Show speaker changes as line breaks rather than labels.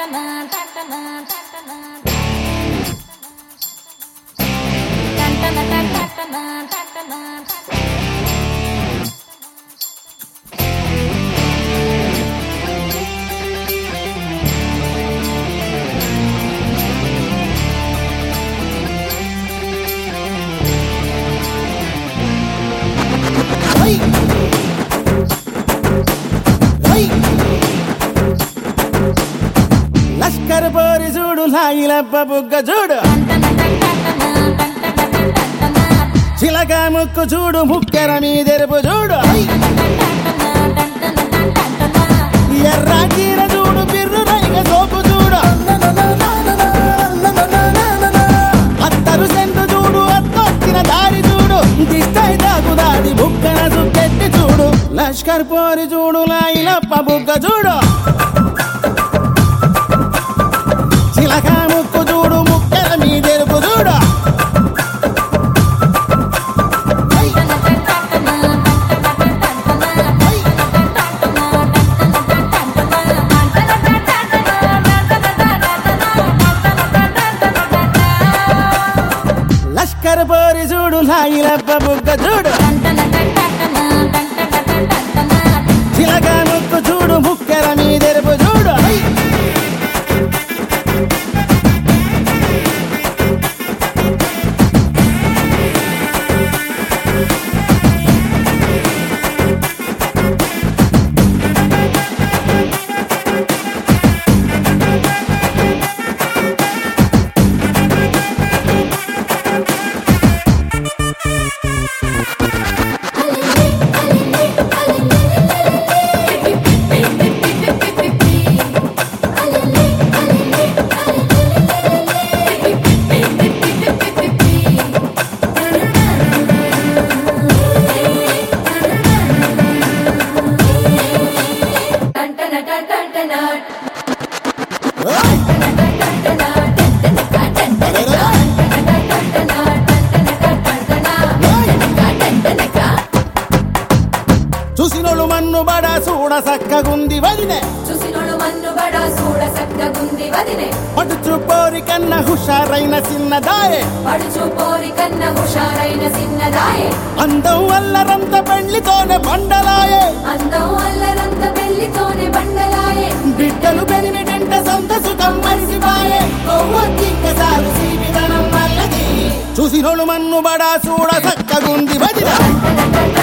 లష్కర్ పోరి చూడు లాగిలప్ప బుగ్గ చూడు చిలక ముక్కు చూడు ముక్కెర మీదెరుపు చూడు ఎర్ర చీర చూడు బిర్రు రైగ సోపు చూడు అత్తరు సెంటు చూడు అత్తొచ్చిన దారి చూడు దిష్టై దాగుదాది బుక్కన సుక్కెట్టి చూడు లష్కర్ పోరి చూడు లాగిలప్ప బుగ్గ చూడు చిలక ముక్కు చూడు ముక్కెర మీదెరుపు చూడు లష్కర్ పోరి చూడు లాగిలప్ప బుగ్గ చూడు చిలక ముక్కు చూడు ముక్కెర మీదెరుపు చూడు చూసినోళ్ళు మన్ను బడా చూడ సక్కగుంది వదినే పడుచు పోరి కన్న హుషారైన చిన్నదాయే అందం వల్లరంత పెళ్లితోనే బండలాయే బిడ్డలు పెరిమిటంట సొంత సుఖం మరిసిపాయే చూసినోళ్ళు మన్ను బడా చూడ సక్కగుంది వదినే